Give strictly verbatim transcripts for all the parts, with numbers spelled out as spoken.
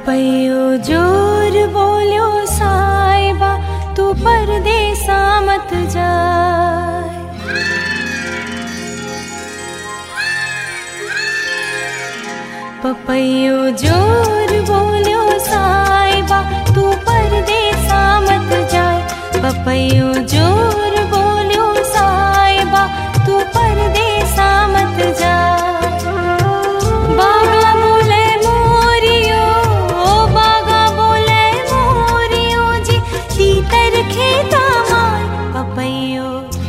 पपैयो जोर बोल्यो साहिबा, तू परदेसा मत जाए। पपैयो जोर बोल्यो साहिबा, तू परदेसा मत जाए। पपैयो जोर बोल्यो साहिबा, तू परदेसा मत जाए। बागा बोले मोरियो, बागा बोले मोरियो जी, तीतर खेता मार। पपैयो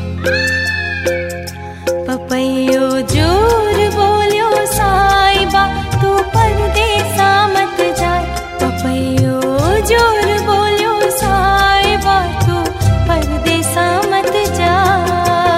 पपैयो जोर बोल्यो साहिबा, तू परदेसा मत जाए। पपैयो जोर बोल्यो साहिबा, तू परदेसा मत जाए।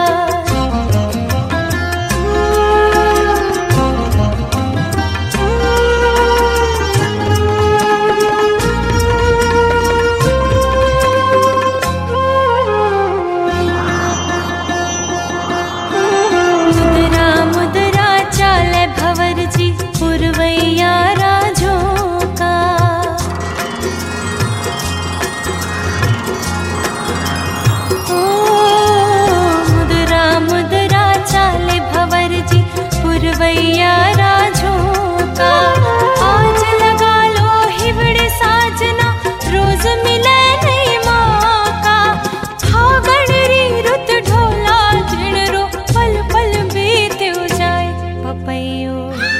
मुदरा मुदरा चाले भंवर जी, पुरवैया राजों का। ओ मुदरा मुदरा चाले भंवर जी, पुरवैया राजों का। आज लगा लो हिवड़े साजना, रोज मिले नहीं मौका। फागण री रुत ढोला जिण रो, पल पल बीत्यो जाए। पपैयो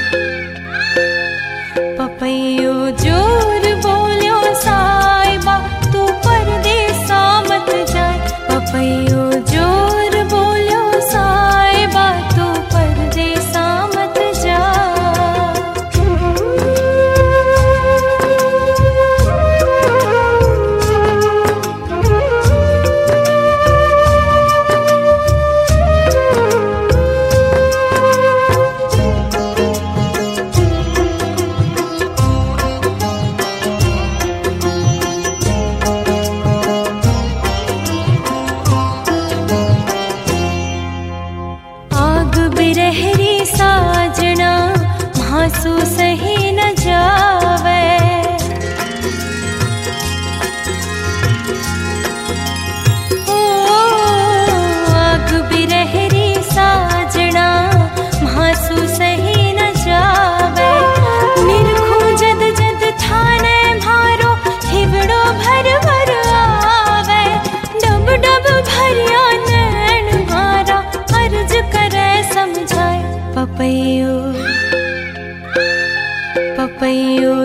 पपैयो जोर बोल्यो साहिबा, तू परदेसा मत जाए। पपैयो जोर बोल्यो साहिबा, तू परदेसा मत आग बिरहरी साजना, भांसू सही न जावे। ओ आग बिरहरी साजना, भांसू सही न जावे। निरखूं जद जद थाने भारो, हिवड़ो भर भर आवे। डब डब भरिया नैन मारा, अर्ज करे समझाए। पपैयो पपैयो